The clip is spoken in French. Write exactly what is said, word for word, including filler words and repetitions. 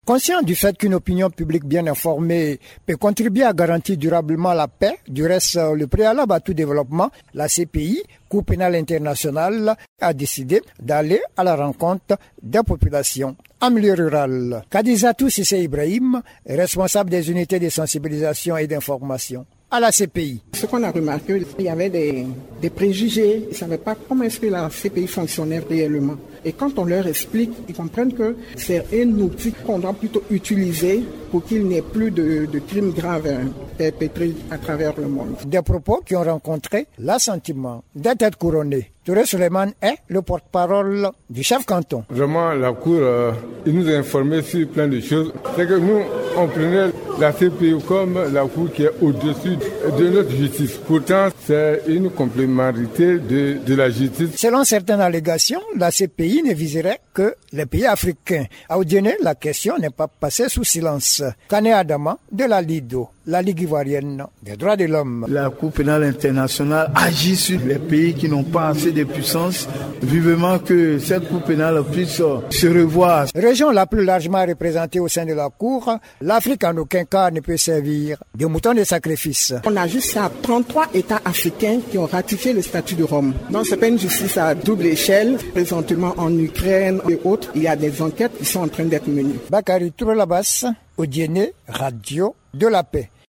Conscient du fait qu'une opinion publique bien informée peut contribuer à garantir durablement la paix, du reste le préalable à tout développement, la C P I, Cour pénale internationale, a décidé d'aller à la rencontre des populations en milieu rural. Kadizatou Sissé Ibrahim, responsable des unités de sensibilisation et d'information à la C P I. Ce qu'on a remarqué, il y avait des, des préjugés, ils ne savaient pas comment est-ce que la C P I fonctionnait réellement. Et quand on leur explique, ils comprennent que c'est un outil qu'on doit plutôt utiliser pour qu'il n'y ait plus de, de crimes graves perpétrés à travers le monde. Des propos qui ont rencontré l'assentiment des têtes couronnées. Touré Suleiman est le porte-parole du chef canton. Vraiment, la Cour, euh, il nous a informés sur plein de choses. C'est que nous, on prenait la C P I comme la Cour qui est au-dessus de notre justice. Pourtant, c'est une complémentarité de, de la justice. Selon certaines allégations, la C P I ne viserait que les pays africains. À Odiene, la question n'est pas passée sous silence. Kane Adama de la Lido, la Ligue ivoirienne des droits de l'homme. La Cour pénale internationale agit sur les pays qui n'ont pas assez de puissance. Vivement que cette Cour pénale puisse se revoir. Région la plus largement représentée au sein de la Cour, l'Afrique en aucun cas ne peut servir de mouton de sacrifice. On a juste ça, trente-trois États africains qui ont ratifié le statut de Rome. Donc c'est pas une justice à double échelle. Présentement en Ukraine et autres, il y a des enquêtes qui sont en train d'être menées. Bakary Touré Labas, Odiene, Radio de la Paix.